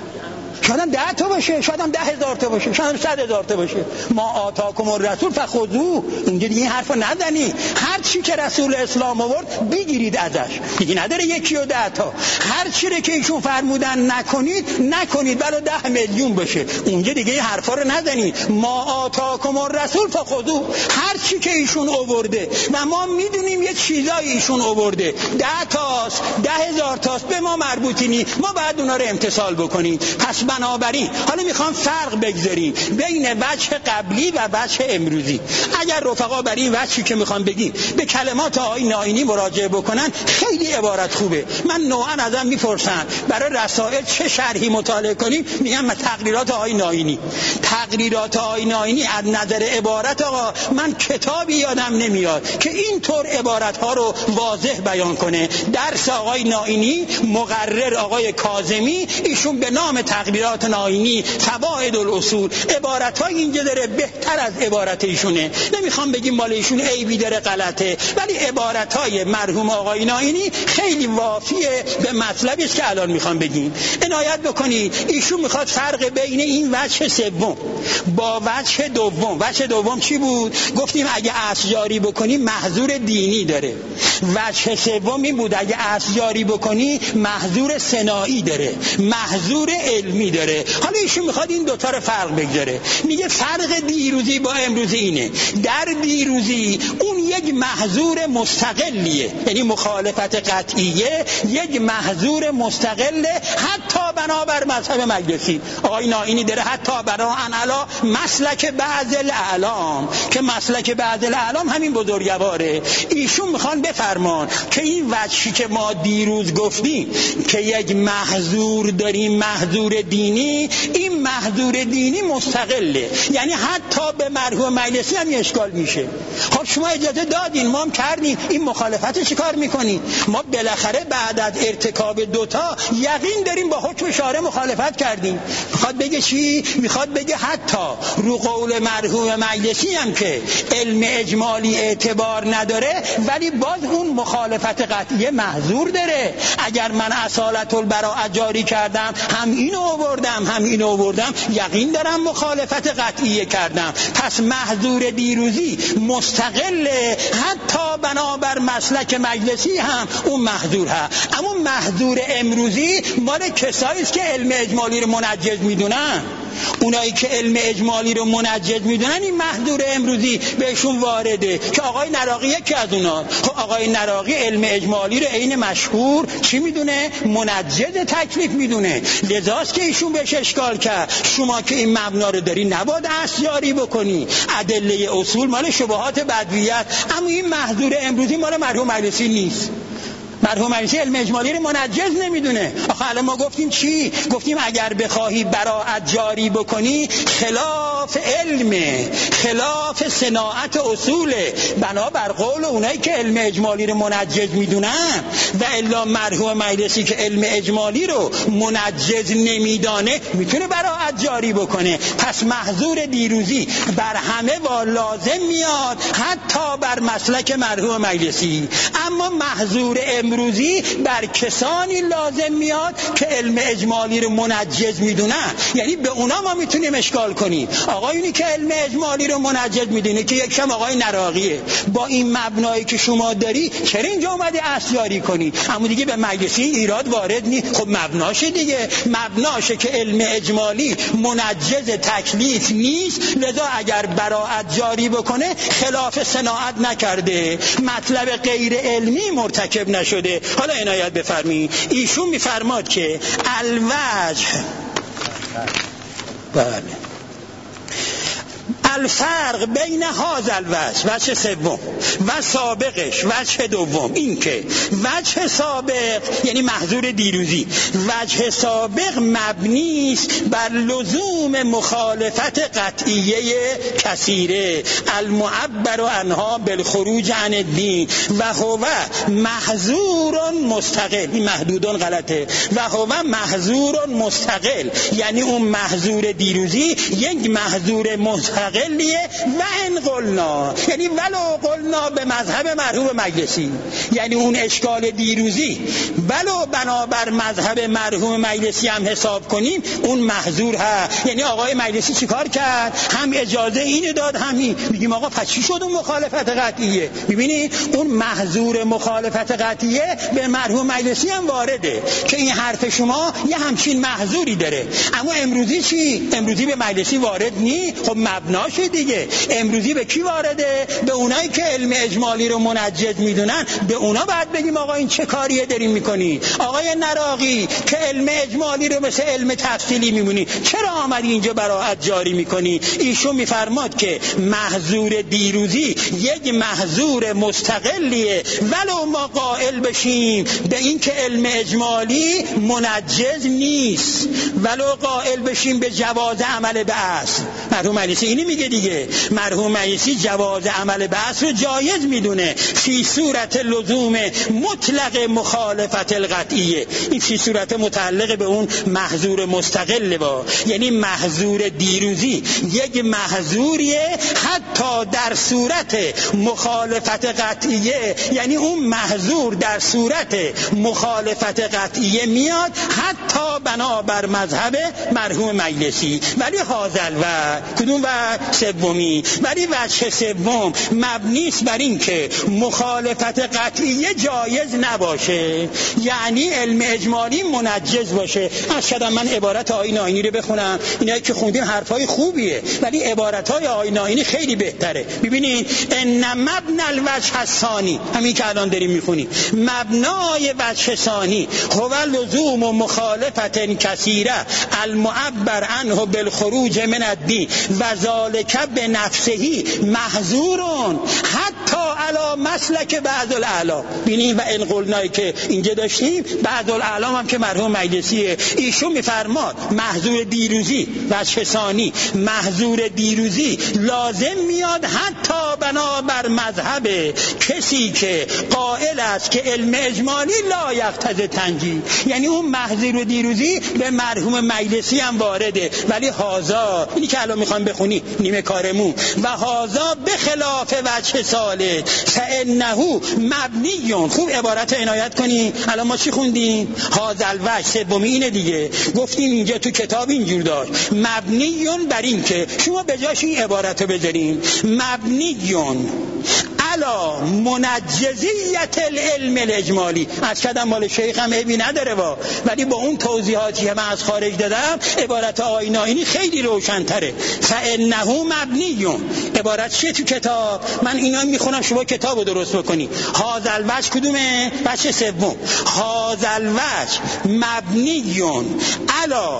شاید هم ده تا باشه، شاید هم ده هزار تا باشه، شاید هم صد هزار تا باشه. ما آتاکم الرسول فخذوه، اینجا دیگه این حرفو نزنی. هر چی که رسول اسلام آورد بگیرید ازش، دیگه نداره یکی و ده تا. هر چی که ایشون فرمودن نکنید نکنید، ولو ده میلیون باشه، اونجا دیگه این حرفا رو نزنید. ما آتاکم الرسول فخذوه، هر چی که ایشون آورده و ما میدونیم یه چیزایی ایشون آورده ده تاست، ده هزار تاست، به ما مربوطی نی، ما باید اونا رو امتثال بکنیم. پس بنابراین حالا میخوام فرق بگذاریم بین وجه قبلی و وجه امروزی. اگر رفقا برای این وجهی که میخوام بگیم به کلمات آقای ناینی مراجعه بکنن خیلی عبارت خوبه. من نوعا ازم میپرسن برای رسائل چه شرحی مطالعه کنیم، میگم من تقریرات آقای ناینی. تقریرات آقای ناینی از نظر عبارت آقا من کتابی یادم نمیاد که اینطور عبارت ها رو واضح بیان کنه. درس آقای ناینی مقرر آقای کاظمی، ایشون به نام تقریرات ناینی فواید الاصول عبارت‌های اینجا داره بهتر از عبارت ایشونه. نمیخوام بگیم مال ایشون عیبی داره غلطه، ولی عبارت‌های مرحوم آقای ناینی خیلی وافیه به مطلبی است که الان میخوام بگیم. عنایت بکنید ایشون میخواد فرق بین این وجه سوم با وجه دوم. وجه دوم چی بود؟ گفتیم اگه اصل جاری بکنی محظور دینی داره. وجه سوم این بود اگه اصل جاری بکنی محظور صناعی داره، محظور علمی داره. حالا ایشون میخواد این دوتا رو فرق بگذاره. میگه فرق دیروزی با امروزی اینه، در دیروزی اون یک محظور مستقلیه، یعنی مخالفت قطعیه یک محظور مستقله، حتی بنابر مذهب مجلسی. آقای ناینی داره حتی بناء علی مسلک بعض الاعلام، که مسلک بعض الاعلام همین بزرگواره. ایشون میخوان بفرمان که این وجهی که ما دیروز گفتیم که یک محظور داریم، محظور دینی، این محظور دینی مستقله، یعنی حتی به مرحوم مجلسی هم اشکال میشه. خب شما اجازه دادین، ما هم کردیم، این مخالفت چی کار میکنی؟ ما بالاخره بعد از ارتکاب دوتا یقین داریم با حکم شارع مخالفت کردیم. میخواد بگه چی؟ میخواد بگه حتی رو قول مرحوم مجلسی هم که علم اجمالی اعتبار نداره، ولی باز اون مخالفت قطعیه محظور داره. اگر من اصالت البراءه جاری کردم، هم اینو آوردم هم اینو آوردم، یقین دارم مخالفت قطعیه کردم، پس محظور دیروزی مستقل، حتی بنابر مسلک مجلسی هم اون محظور هست. اما محظور امروزی مال کسایی کسایی است که علم اجمالی رو منجز میدونن. اونایی که علم اجمالی رو منجز میدونن این محظور امروزی بهشون وارده که آقای نراقی یکی از اونا. خب آقای نراقی علم اجمالی رو عین مشهور چی میدونه؟ منجز تکلیف میدونه. لذاست که ایشون بهش اشکال کرد شما که این مبنا رو داری نباید اصل جاری بکنی، ادله اصول مال شبهات بدویت. اما این محظور امروزی مال مرحوم مجلسی نیست. مرحوم مجلسی علم اجمالی رو منجز نمیدونه. آخه الان ما گفتیم چی؟ گفتیم اگر بخواهی براءت جاری بکنی خلاف علم، خلاف صناعت اصول، بنا بر قول اونایی که علم اجمالی رو منجز میدونن. و الا مرحوم مجلسی که علم اجمالی رو منجز نمیدانه میتونه براءت جاری بکنه. پس محظور دیروزی بر همه و لازم میاد، حتی بر مسلک مرحوم مجلسی. اما محظور امروزی بر کسانی لازم میاد که علم اجمالی رو منجز میدونن. یعنی به اونا ما میتونیم اشکال کنیم. آقایونی که علم اجمالی رو منجز میدونه که یکشم آقای نراقیه، با این مبنایی که شما داری چرا اینجا اومدی اصل جاری کنی؟ اما دیگه به مجلسی ایراد وارد نی. خب مبناشه دیگه، مبناشه که علم اجمالی منجز تکلیف نیست، لذا اگر براءت جاری بکنه خلاف صناعت نکرده، مطلب غیر علمی مرتکب نشده. حالا عنایت بفرمایید. ایشون میفرماد که الوجه بله الفرق بین هذا الوجه، وجه سوم، و سابقش، وجه دوم، این که وجه سابق یعنی محظور دیروزی، وجه سابق مبنی است بر لزوم مخالفت قطعیه کثیره المعبر عنها بالخروج عن الدین و هو محظور مستقل. این محدودون غلطه. و هو محظور مستقل یعنی اون محظور دیروزی یک محظور مستقل و ان قلنا، یعنی ولو قلنا به مذهب مرحوم مجلسی، یعنی اون اشکال دیروزی ولو بنابر مذهب مرحوم مجلسی هم حساب کنیم اون محظور هست. یعنی آقای مجلسی چیکار کرد؟ هم اجازه اینو داد همین. میگیم آقا پس چی شد اون مخالفت قطعیه؟ ببینید اون محظور مخالفت قطعیه به مرحوم مجلسی هم وارده که این حرف شما یه همچین محظوری داره. اما امروزی چی؟ امروزی به مجلسی وارد نی. خب مبناش دیگه امروزی به کی وارده؟ به اونایی که علم اجمالی رو منجز میدونن. به اونا بعد بگیم آقا این چه کاریه دارین میکنی؟ آقای نراقی که علم اجمالی رو مثل علم تفصیلی میمونی، چرا آمدی اینجا براءت جاری میکنی؟ ایشون میفرماد که محظور دیروزی یک محظور مستقلیه ولو ما قائل بشیم به این که علم اجمالی منجز نیست، ولو قائل بشیم به جواز عمل به اصل. مرحوم مجلسی اینی میگه دیگه. مرحوم مجلسی جواز عمل به اصل رو جایز میدونه فی صورت لزوم مطلق مخالفت القطعیه. این فی صورت متعلق به اون محظور مستقل با، یعنی محظور دیروزی یک محظوریه حتی در صورت مخالفت قطعیه، یعنی اون محظور در صورت مخالفت قطعیه میاد حتی بنابر مذهب مرحوم مجلسی. ولی حاضر و کدوم و سومی، ولی وجه سوم مبنی است بر این که مخالفت قطعیه جایز نباشه، یعنی علم اجمالی منجز باشه. اصلا من عبارت آیین آیینی رو بخونم، اینایی که خوندیم حرفای خوبیه ولی عبارت‌های آیین آیینی خیلی بهتره. ببینید ان مبنى الوجه الثانی، همین که الان داریم میخونیم، مبنای وجه ثانی هو لزوم و مخالفت کثیره المعبر عنه بالخروج من الدین و ذالک به نفسهی محظورون حتی علی مسلک بعض الاعلام. ببینید و ان قلنایی که اینجا داشتیم بعض الاعلام هم که مرحوم مجلسیه. ایشون میفرماد محظور دیروزی وجه ثانی، محظور دیروزی لازم میاد حتی بنابر مذهب کسی که قائل است که علم اجمالی لا یقتضی تنجیز، یعنی اون محظور دیروزی به مرحوم مجلسی هم وارده. ولی هازا اینی که الان میخوام بخونی نیمه کارمون، و هازا به خلاف وجه سالس فانه مبنیون. خوب عبارت عنایت کنی. الان ما چی خوندیم؟ هازا الوجه سومی اینه دیگه. گفتیم اینجا تو کتاب اینجور داشت مبنیون بر این که شما به جاش این عبارت رو بذارین مبنیون علی علا منجزیت العلم الاجمالی. از کدم مال شیخ هم عیبی نداره با، ولی با اون توضیحاتی که من از خارج دادم عبارت آیین آیینی خیلی روشن‌تره. فانه مبنیون، عبارت چیه تو کتاب؟ من اینا میخونم شما کتابو درست بکنی. هذا الوجه کدومه؟ بچه سوم. هذا الوجه مبنیون علا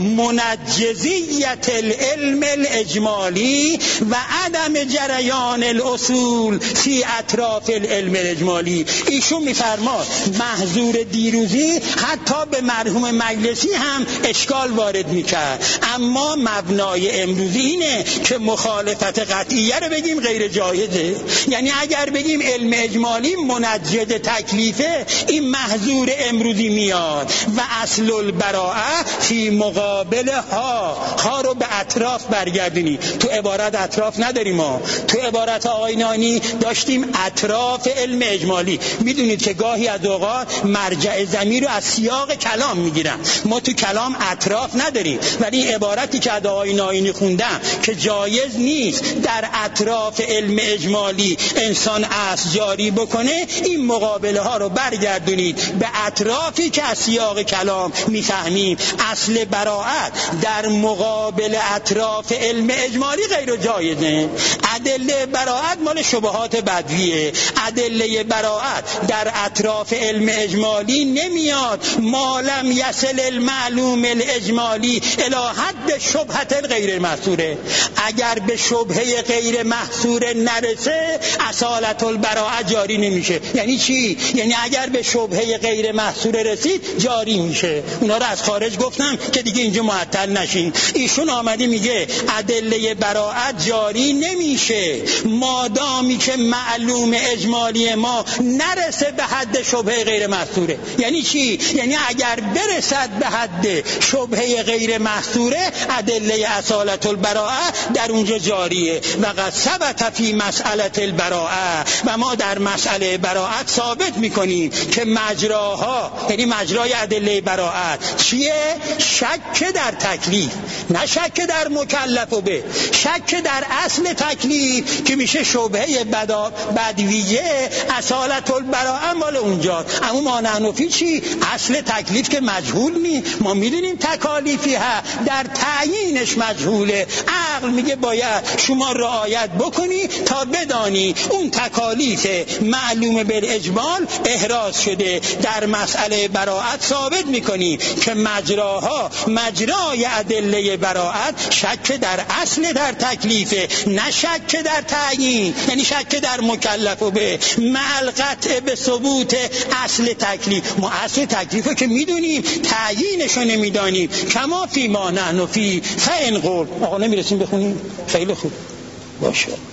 منجزیت العلم الاجمالی و عدم جریان الاصول فی اطراف العلم الاجمالی. ایشون میفرماد محضور دیروزی حتی به مرحوم مجلسی هم اشکال وارد میکرد، اما مبنای امروزی اینه که مخالفت قطعیه رو بگیم غیر جایزه. یعنی اگر بگیم علم اجمالی منجد تکلیفه، این محضور امروزی میاد و اصل البراءه فی مقابل ها. ها رو به اطراف برگردونی. تو عبارت اطراف نداریم ما، تو عبارت آینانی داشتیم اطراف علم اجمالی. میدونید که گاهی از اوقات مرجع ضمیر رو از سیاق کلام میگیرن، ما تو کلام اطراف نداریم، ولی عبارتی که از آینانی خوندم که جایز نیست در اطراف علم اجمالی انسان اصل جاری بکنه، این مقابله ها رو برگردونید به اطرافی که از سیاق کلام میفهمیم. اصل براءت در مقابل اطراف علم اجمالی غیر جایزه. ادله براءت مال شبهات بدویه. ادله براءت در اطراف علم اجمالی نمیاد ما لم یصل المعلوم الاجمالی الی حد شبهت غیر محصوره. اگر به شبهه غیر محصوره نرسه اصالت البراءت جاری نمیشه. یعنی چی؟ یعنی اگر به شبهه غیر محصوره رسید جاری میشه. اونا رو از خارج گفتم که دیگه اینجا معطل نشین. ایشون آمدی میگه ادله براءت جاری نمیشه مادامی که معلوم اجمالی ما نرسه به حد شبهه غیر محصوره. یعنی چی؟ یعنی اگر برسد به حد شبهه غیر محصوره ادله اصالت البراءه در اونجا جاریه. و قد ثبت فی مسئله البراءه، و ما در مسئله براءت ثابت میکنیم که مجراها، یعنی مجرای ادله براءت چیه؟ شک در تکلیف، نه شک در مکلف و به، شک در اصل تکلیف که میشه شبهه بدویه. اصالت البراءه مال اونجا. اما ما نحنفی چی؟ اصل تکلیف که مجهول نی. ما میدونیم تکالیفی ها در تعیینش مجهوله. عقل میگه باید شما رعایت بکنی تا بدانی اون تکالیف معلوم بالاجمال احراز شده. در مسئله براءت ثابت میکنی که مجراها مجرای ادله براءت شک در اصل در تکلیف، نه شک در تعیین، یعنی شک در مکلف و به، مع القطع به ثبوت اصل تکلیف. ما اصل تکلیف رو که میدونیم، تعیینش رو نمیدانیم. کما فی ما نحن فی فان قول. آقا نمیرسیم بخونیم؟ خیلی خوب باشه.